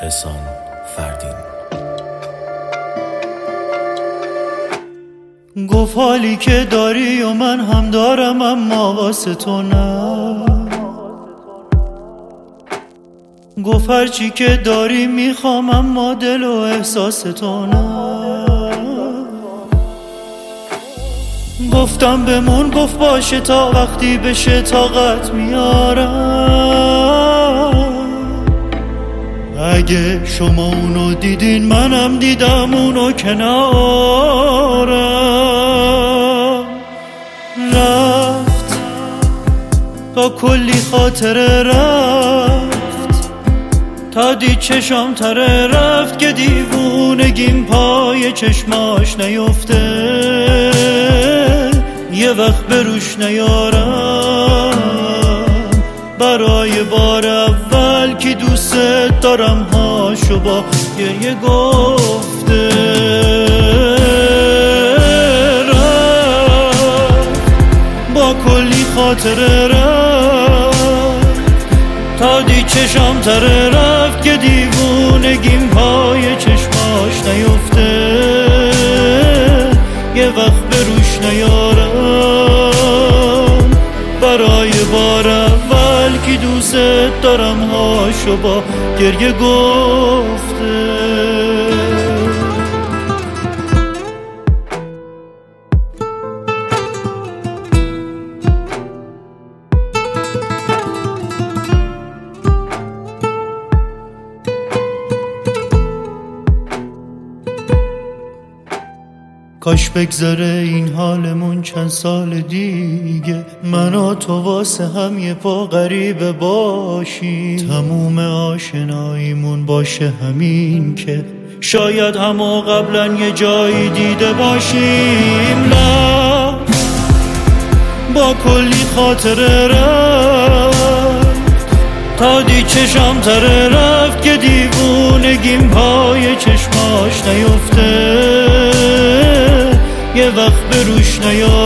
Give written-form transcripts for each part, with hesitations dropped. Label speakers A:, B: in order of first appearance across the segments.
A: احسان فردین.
B: گفت حالی که داری و من هم دارم اما واسه تو نه. گفت هرچی که داری میخوام اما دل و احساس تو نه. گفتم بمون، گفت باشه تا وقتی بشه طاقت میارم. اگه شما اونو دیدین منم دیدم اونو کنارم. رفت تا کلی خاطره رفت، تا دید چشام تره رفت که دیوونگیم پای چشماش نیفته. یه وقت بروش نیارم برای بار اول که دوست دارم هاشو با گریه گفته. رفت با کلی خاطره رفت، تا دید چشام تره رفت که دیوونگیم پای چشماش نیفته. یه وقت بروش نیارم برای بار اول که دوست دارم هاشو با گریه گفته. کاش بگذره این حالمون چند سال دیگه، من و تو واسه هم یه پا غریبه باشیم. تموم آشناییمون باشه همین که شاید همو قبلا یه جایی دیده باشیم. نه با کلی خاطره رفت، تا دید چشام تره رفت که دیوونگیم پای چشماش نیفته. یه وقت بروش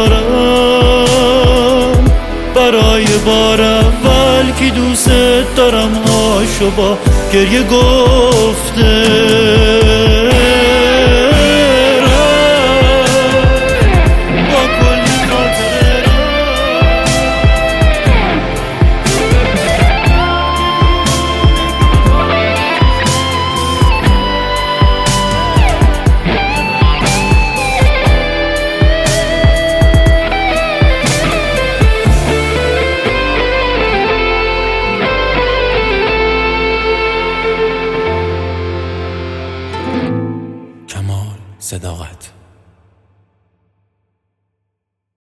B: نیارم برای بار اول که دوست دارم هاشو با گریه گفته.
A: کمال صداقت.